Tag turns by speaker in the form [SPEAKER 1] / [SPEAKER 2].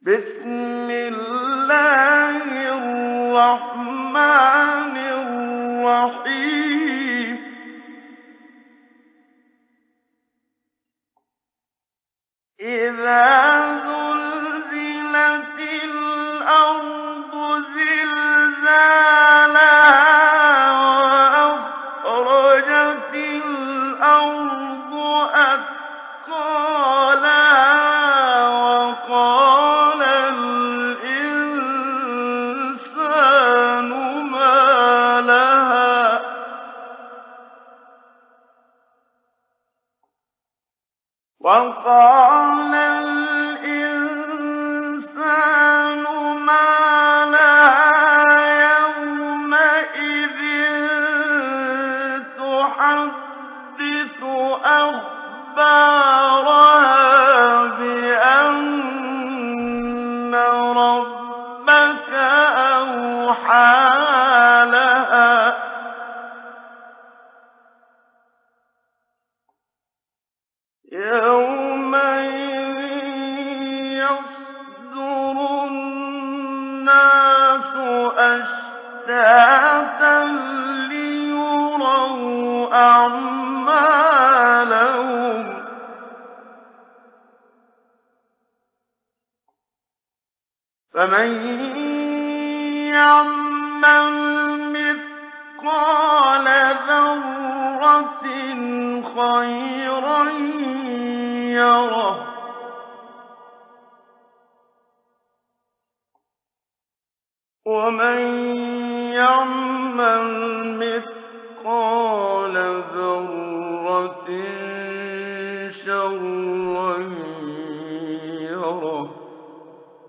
[SPEAKER 1] بسم الله الرحمن الرحيم إذا زلزلت الأرض زلزالها وأخرجت الأرض أثقالها وقال الإنسان ما لها يومئذ تحدث أخبارها بأن ربك أوحى لها يومئذ يصدر الناس أشتاتا ليروا أعمالهم فمن يعمل مثقال ذرة خيرا يره ومن يعمل مثقال